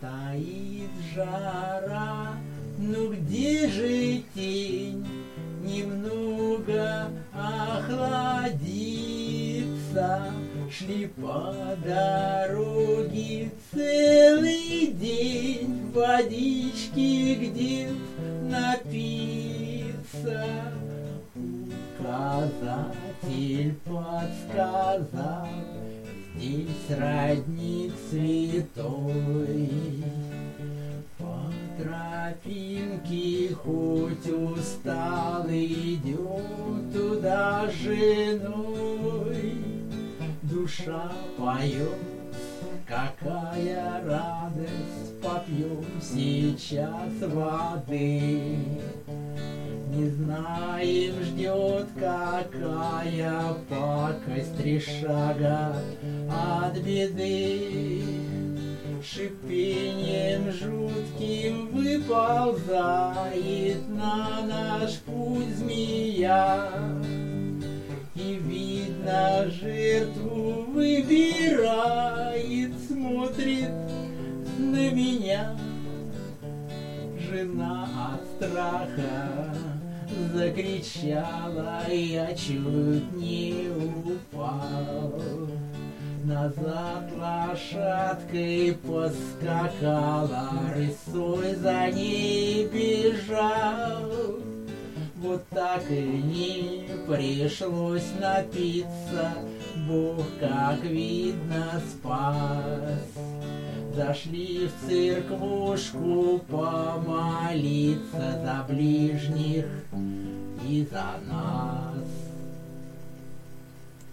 Стоит жара, ну где же тень? Немного охладиться. Шли по дороге целый день, водички где напиться. Указатель подсказал, здесь родник святой. По тропинке хоть устал, идет туда женой. Душа поет, какая радость, попьем сейчас воды. Не знаем, ждет какая пакость, 3 шага от беды. Шипением жутким выползает на наш путь змея. И видно, жертву выбирает, смотрит на меня. Жена от страха закричала, я чуть не упал. Назад лошадкой поскакала, рысой за ней бежал. Вот так и не пришлось напиться, Бог, как видно, спас. Зашли в церквушку помолиться за ближних и за нас.